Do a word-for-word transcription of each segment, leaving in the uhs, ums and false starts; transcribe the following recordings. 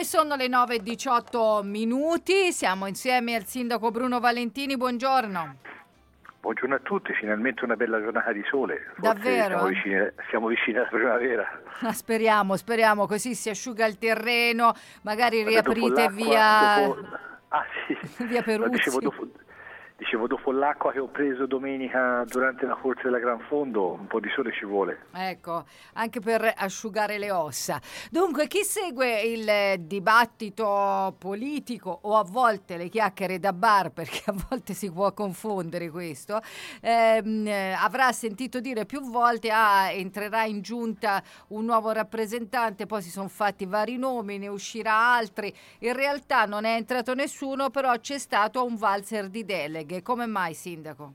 Dunque sono le nove e diciotto minuti, siamo insieme al sindaco Bruno Valentini, buongiorno. Buongiorno a tutti, finalmente una bella giornata di sole. Forse Davvero? Siamo vicini, siamo vicini alla primavera. Ah, speriamo, speriamo, così si asciuga il terreno, magari Guarda, dopo riaprite l'acqua, via, dopo, ah, sì. via No, Peruzzi. dicevo, dopo, dicevo, dopo l'acqua che ho preso domenica durante la corsa della Gran Fondo, un po' di sole ci vuole. Ecco, anche per asciugare le ossa. Dunque, chi segue il eh, dibattito politico o a volte le chiacchiere da bar, perché a volte si può confondere questo, ehm, eh, avrà sentito dire più volte ah, entrerà in giunta un nuovo rappresentante, poi si sono fatti vari nomi, ne uscirà altri. In realtà non è entrato nessuno, però c'è stato un valzer di deleghe. Come mai, sindaco?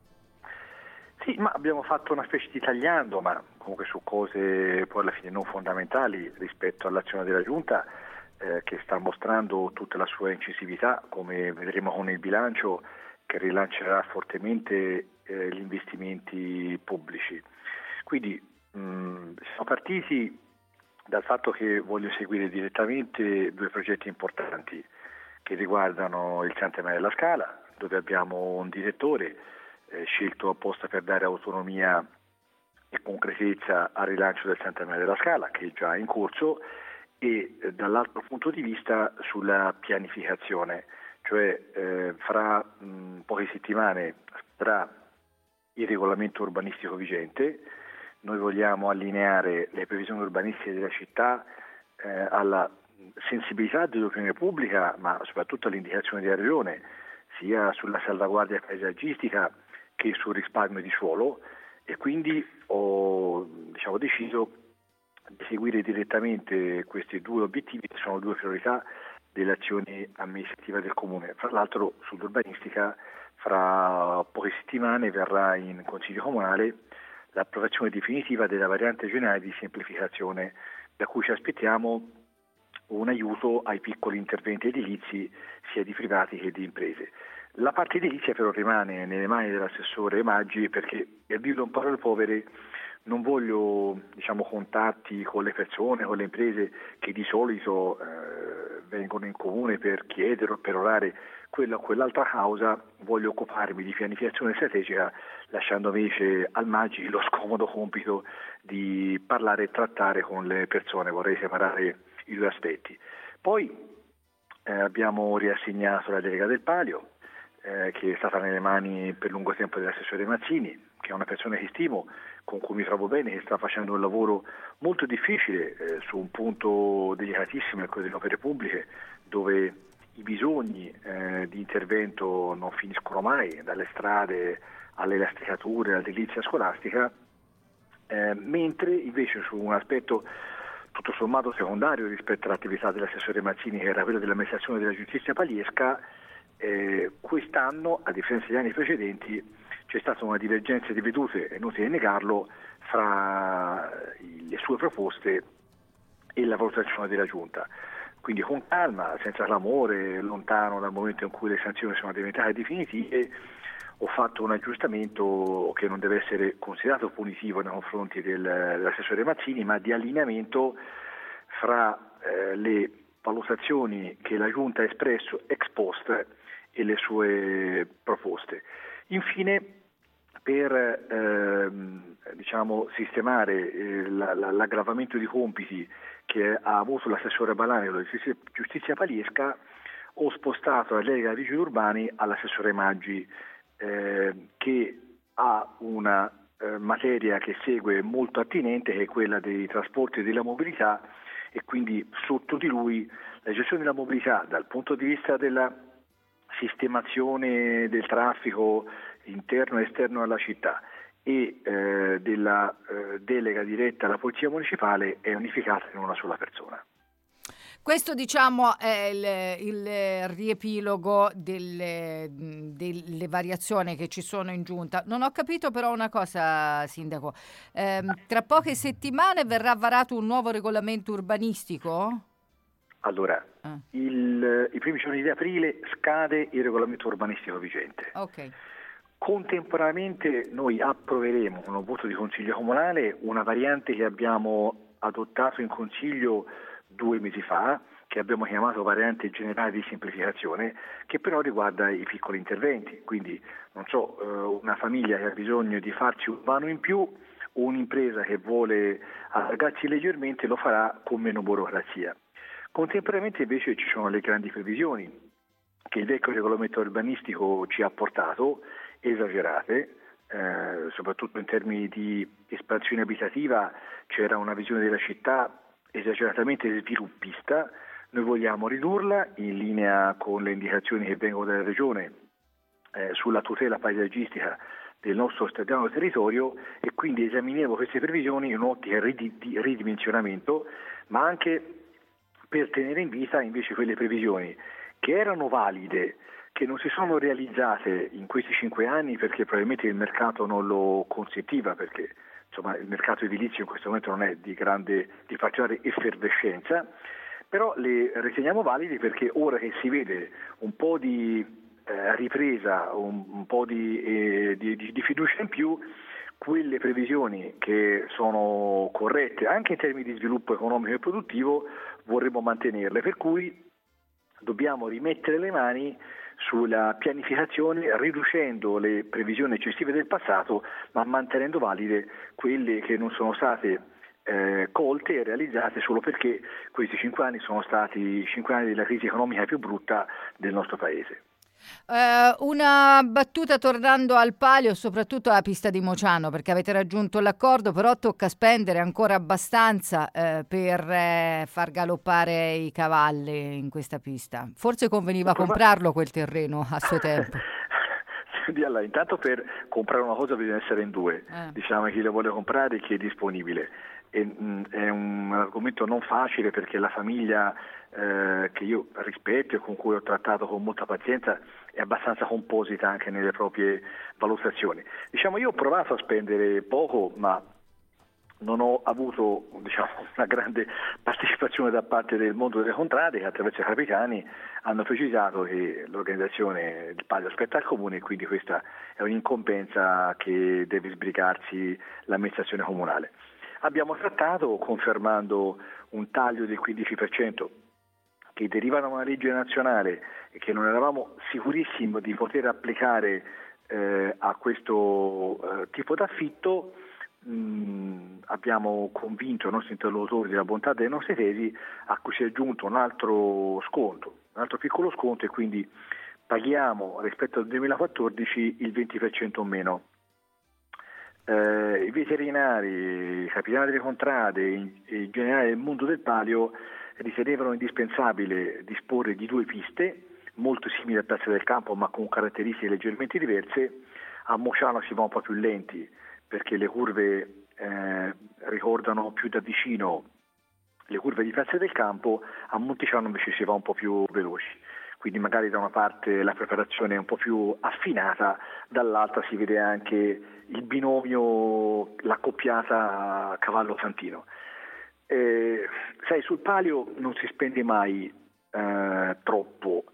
Sì, ma abbiamo fatto una specie di tagliando, ma comunque su cose poi alla fine non fondamentali rispetto all'azione della Giunta, eh, che sta mostrando tutta la sua incisività, come vedremo con il bilancio, che rilancerà fortemente eh, gli investimenti pubblici. Quindi mh, siamo partiti dal fatto che voglio seguire direttamente due progetti importanti che riguardano il Centenario della Scala, dove abbiamo un direttore eh, scelto apposta per dare autonomia e concretezza al rilancio del Centenario della Scala, che è già in corso, e eh, dall'altro punto di vista sulla pianificazione, cioè eh, fra mh, poche settimane sarà il regolamento urbanistico vigente. Noi vogliamo allineare le previsioni urbanistiche della città eh, alla sensibilità dell'opinione pubblica, ma soprattutto alle indicazioni della Regione, sia sulla salvaguardia paesaggistica che sul risparmio di suolo, e quindi ho diciamo, deciso di seguire direttamente questi due obiettivi, che sono due priorità dell'azione amministrativa del Comune. Fra l'altro sull'urbanistica fra poche settimane verrà in Consiglio Comunale l'approvazione definitiva della variante generale di semplificazione, da cui ci aspettiamo un aiuto ai piccoli interventi edilizi sia di privati che di imprese. La parte edilizia però rimane nelle mani dell'assessore Maggi, perché, per dirlo in parole povere, non voglio diciamo, contatti con le persone, con le imprese che di solito eh, vengono in comune per chiedere o perorare quella o quell'altra causa. Voglio occuparmi di pianificazione strategica, lasciando invece al Maggi lo scomodo compito di parlare e trattare con le persone. Vorrei separare i due aspetti. Poi eh, abbiamo riassegnato la delega del Palio, eh, che è stata nelle mani per lungo tempo dell'assessore Mazzini, che è una persona che stimo, con cui mi trovo bene, che sta facendo un lavoro molto difficile eh, su un punto delicatissimo, quello delle opere pubbliche, dove i bisogni eh, di intervento non finiscono mai, dalle strade alle lastricature, all'edilizia scolastica, eh, mentre invece su un aspetto tutto sommato secondario rispetto all'attività dell'assessore Mazzini, che era quella dell'amministrazione della giustizia paliesca, eh, quest'anno, a differenza degli anni precedenti, c'è stata una divergenza di vedute, è inutile negarlo, fra le sue proposte e la valutazione della Giunta. Quindi con calma, senza clamore, lontano dal momento in cui le sanzioni sono diventate definitive, ho fatto un aggiustamento che non deve essere considerato punitivo nei confronti del, dell'assessore Mazzini, ma di allineamento fra eh, le valutazioni che la Giunta ha espresso ex post e le sue proposte. Infine, per ehm, diciamo, sistemare eh, la, la, l'aggravamento di compiti che ha avuto l'assessore Balani della giustizia, giustizia paliesca, ho spostato la delega dei vigili urbani all'assessore Maggi, eh, che ha una eh, materia che segue molto attinente, che è quella dei trasporti e della mobilità, e quindi sotto di lui la gestione della mobilità dal punto di vista della sistemazione del traffico interno e esterno alla città e eh, della eh, delega diretta alla Polizia Municipale è unificata in una sola persona. Questo diciamo è il, il riepilogo delle, delle variazioni che ci sono in giunta. Non ho capito però una cosa, sindaco. Eh, tra poche settimane verrà varato un nuovo regolamento urbanistico? Allora, ah. il, i primi giorni di aprile scade il regolamento urbanistico vigente. Ok. Contemporaneamente noi approveremo con un voto di Consiglio Comunale una variante che abbiamo adottato in Consiglio due mesi fa, che abbiamo chiamato variante generale di semplificazione, che però riguarda i piccoli interventi. Quindi, non so, una famiglia che ha bisogno di farci un vano in più, o un'impresa che vuole allargarsi leggermente lo farà con meno burocrazia. Contemporaneamente invece ci sono le grandi previsioni che il vecchio regolamento urbanistico ci ha portato, esagerate, eh, soprattutto in termini di espansione abitativa c'era una visione della città esageratamente sviluppista. Noi vogliamo ridurla in linea con le indicazioni che vengono dalla Regione eh, sulla tutela paesaggistica del nostro straordinario territorio, e quindi esaminiamo queste previsioni in un'ottica di ridimensionamento, ma anche per tenere in vita invece quelle previsioni che erano valide, che non si sono realizzate in questi cinque anni perché probabilmente il mercato non lo consentiva, perché insomma il mercato edilizio in questo momento non è di grande, di particolare effervescenza, però le riteniamo valide perché ora che si vede un po' di eh, ripresa, un, un po' di, eh, di, di fiducia in più, quelle previsioni che sono corrette anche in termini di sviluppo economico e produttivo vorremmo mantenerle, per cui dobbiamo rimettere le mani sulla pianificazione, riducendo le previsioni eccessive del passato, ma mantenendo valide quelle che non sono state eh, colte e realizzate solo perché questi cinque anni sono stati cinque anni della crisi economica più brutta del nostro Paese. Uh, una battuta tornando al palio, soprattutto alla pista di Mociano, perché avete raggiunto l'accordo, però tocca spendere ancora abbastanza eh, per eh, far galoppare i cavalli in questa pista. Forse conveniva comprarlo quel terreno a suo tempo. Allora, intanto per comprare una cosa bisogna essere in due, eh. diciamo chi lo vuole comprare e chi è disponibile. E, mh, è un argomento non facile perché la famiglia eh, che io rispetto e con cui ho trattato con molta pazienza è abbastanza composita anche nelle proprie valutazioni. Diciamo, io ho provato a spendere poco, ma non ho avuto diciamo, una grande partecipazione da parte del mondo delle contrade, che attraverso i capitani hanno precisato che l'organizzazione del palio spetta al comune, e quindi questa è un'incombenza che deve sbrigarsi l'amministrazione comunale. Abbiamo trattato confermando un taglio del quindici per cento che deriva da una legge nazionale e che non eravamo sicurissimi di poter applicare eh, a questo eh, tipo d'affitto. Mm, abbiamo convinto i nostri interlocutori della bontà delle nostre tesi, a cui si è aggiunto un altro sconto, un altro piccolo sconto, e quindi paghiamo rispetto al duemilaquattordici il venti per cento in meno. Eh, I veterinari, i capitani delle contrade e in generale il mondo del palio ritenevano indispensabile disporre di due piste molto simili a Piazza del Campo ma con caratteristiche leggermente diverse. A Mociano si va un po' più lenti perché le curve eh, ricordano più da vicino le curve di Piazza del Campo, a Monticiano invece si va un po' più veloci, quindi magari da una parte la preparazione è un po' più affinata, dall'altra si vede anche il binomio, l'accoppiata cavallo-fantino. Eh, sai, sul palio non si spende mai eh, troppo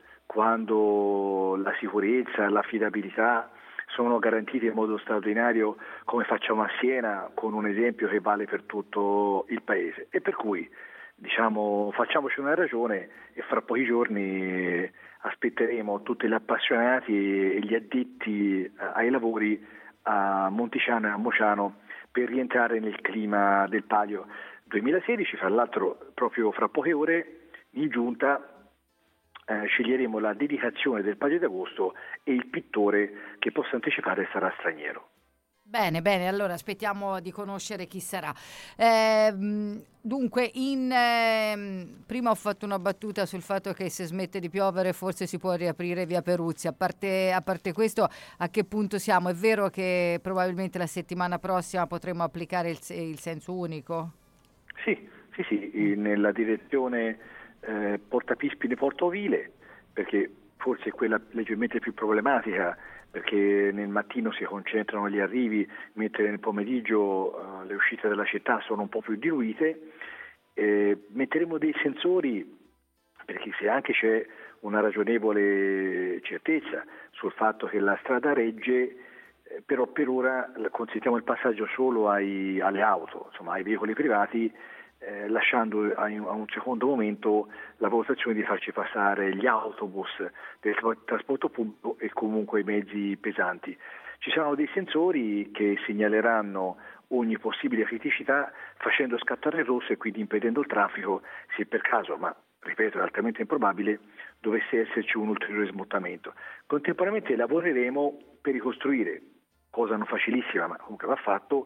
quando la sicurezza, l'affidabilità sono garantiti in modo straordinario, come facciamo a Siena, con un esempio che vale per tutto il paese. E per cui diciamo facciamoci una ragione e fra pochi giorni aspetteremo tutti gli appassionati e gli addetti ai lavori a Monticiano e a Mociano per rientrare nel clima del palio duemilasedici. Fra l'altro proprio fra poche ore in giunta Eh, sceglieremo la dedicazione del Palio d'Agosto e il pittore che posso anticipare sarà straniero. Bene, bene, allora aspettiamo di conoscere chi sarà. Eh, dunque, in, eh, prima ho fatto una battuta sul fatto che se smette di piovere forse si può riaprire via Peruzzi. A parte, a parte questo, a che punto siamo? È vero che probabilmente la settimana prossima potremo applicare il, il senso unico? Sì, sì, sì, nella direzione Eh, Porta Pispine Porto Ovile, perché forse è quella leggermente più problematica, perché nel mattino si concentrano gli arrivi, mentre nel pomeriggio eh, le uscite dalla città sono un po' più diluite. Eh, metteremo dei sensori perché se anche c'è una ragionevole certezza sul fatto che la strada regge, eh, però per ora consentiamo il passaggio solo ai, alle auto, insomma ai veicoli privati. eh, lasciando a, a un secondo momento la valutazione di farci passare gli autobus del trasporto pubblico e comunque i mezzi pesanti. Ci saranno dei sensori che segnaleranno ogni possibile criticità facendo scattare il rosso e quindi impedendo il traffico se per caso, ma ripeto è altamente improbabile, dovesse esserci un ulteriore smottamento. Contemporaneamente lavoreremo per ricostruire, cosa non facilissima ma comunque va fatto,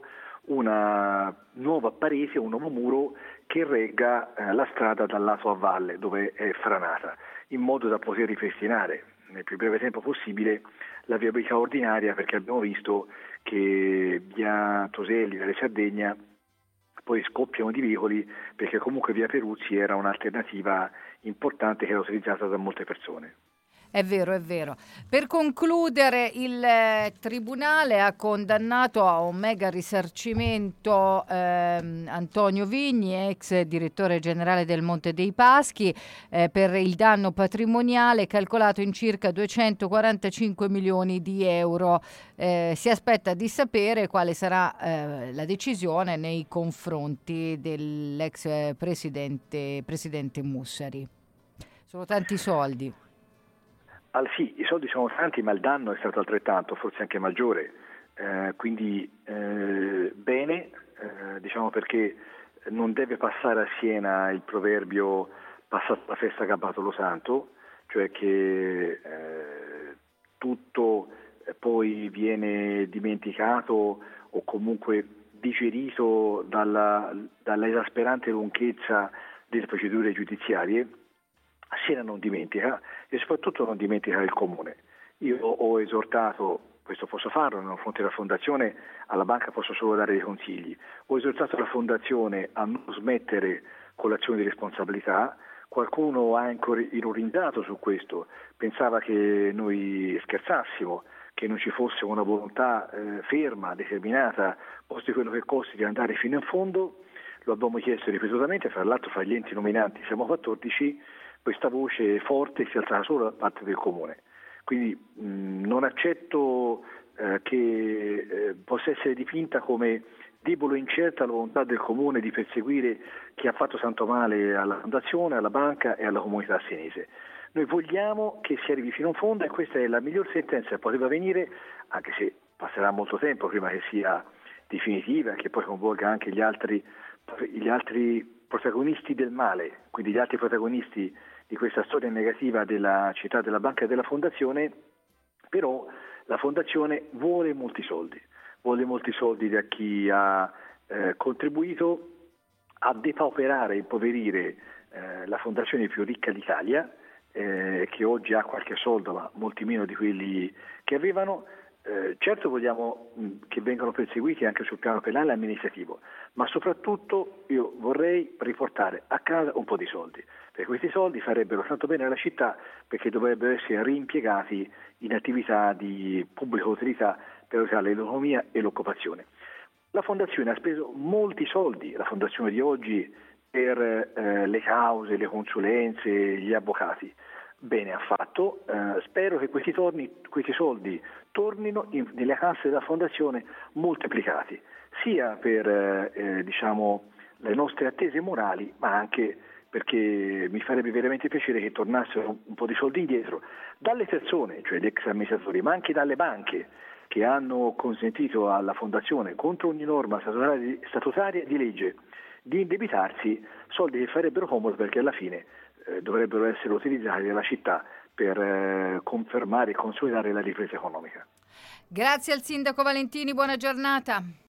una nuova parete, un nuovo muro che regga eh, la strada dal lato a valle dove è franata, in modo da poter ripristinare nel più breve tempo possibile la viabilità ordinaria, perché abbiamo visto che via Toselli, via Sardegna, poi scoppiano di veicoli, perché comunque via Peruzzi era un'alternativa importante che era utilizzata da molte persone. È vero, è vero. Per concludere, il eh, Tribunale ha condannato a un mega risarcimento ehm, Antonio Vigni, ex direttore generale del Monte dei Paschi, eh, per il danno patrimoniale calcolato in circa duecentoquarantacinque milioni di euro. Eh, si aspetta di sapere quale sarà eh, la decisione nei confronti dell'ex eh, presidente, presidente Mussari. Sono tanti soldi. Ah, sì, i soldi sono tanti, ma il danno è stato altrettanto, forse anche maggiore. Eh, quindi eh, bene, eh, diciamo perché non deve passare a Siena il proverbio passata la festa gabbato lo santo, cioè che eh, tutto eh, poi viene dimenticato o comunque digerito dalla, dalla esasperante lunghezza delle procedure giudiziarie. Siena non dimentica e soprattutto non dimentica il Comune. Io ho esortato, questo posso farlo nei confronti della Fondazione, alla banca posso solo dare dei consigli, ho esortato la Fondazione a non smettere con l'azione di responsabilità. Qualcuno ha ironizzato su questo, pensava che noi scherzassimo, che non ci fosse una volontà eh, ferma, determinata, costi quello che costi, di andare fino in fondo. Lo abbiamo chiesto ripetutamente, fra l'altro fra gli enti nominanti siamo quattordici, questa voce forte si è alzata solo da parte del Comune. Quindi mh, non accetto eh, che eh, possa essere dipinta come debole e incerta la volontà del Comune di perseguire chi ha fatto tanto male alla Fondazione, alla banca e alla comunità senese. Noi vogliamo che si arrivi fino in fondo e questa è la miglior sentenza che poteva venire, anche se passerà molto tempo prima che sia definitiva e che poi coinvolga anche gli altri, gli altri protagonisti del male, quindi gli altri protagonisti di questa storia negativa della città, della banca e della Fondazione. Però la Fondazione vuole molti soldi, vuole molti soldi da chi ha eh, contribuito a depauperare e impoverire eh, la Fondazione più ricca d'Italia, eh, che oggi ha qualche soldo ma molti meno di quelli che avevano. Eh, certo vogliamo mh, che vengano perseguiti anche sul piano penale e amministrativo, ma soprattutto io vorrei riportare a casa un po' di soldi, perché questi soldi farebbero tanto bene alla città, perché dovrebbero essere reimpiegati in attività di pubblica utilità per aiutare l'economia e l'occupazione. La Fondazione ha speso molti soldi, la Fondazione di oggi, per eh, le cause, le consulenze, gli avvocati. Bene ha fatto, eh, spero che questi, torni, questi soldi tornino in, nelle casse della Fondazione moltiplicati, sia per eh, diciamo, le nostre attese morali, ma anche perché mi farebbe veramente piacere che tornassero un, un po' di soldi indietro dalle persone, cioè gli ex amministratori, ma anche dalle banche che hanno consentito alla Fondazione, contro ogni norma statutaria, statutaria di legge, di indebitarsi, soldi che farebbero comodo perché alla fine eh, dovrebbero essere utilizzati dalla città per eh, confermare e consolidare la ripresa economica. Grazie al sindaco Valentini, buona giornata.